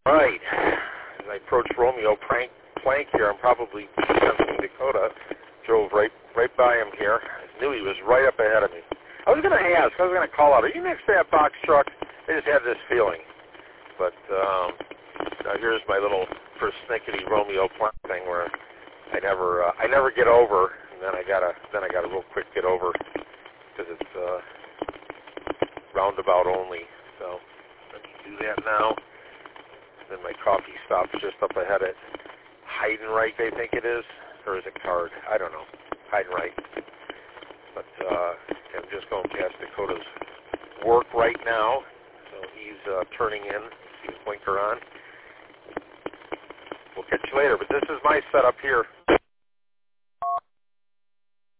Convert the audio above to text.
Right. As I approach Romeo Plank here, I'm probably sensing Dakota. Drove right by him here. I knew he was right up ahead of me. I was going to ask, I was going to call out, are you next to that box truck? I just had this feeling. But now here's my little persnickety Romeo Plank thing where I never get over, and then I gotta real quick get over because it's roundabout only. So let me do that now. Then my coffee stops just up ahead at Heidenreich, I think it is, or is it Card? I don't know. Heidenreich. But I'm just going past Dakota's work right now. So he's turning in. See the blinker on. We'll catch you later. But this is my setup here.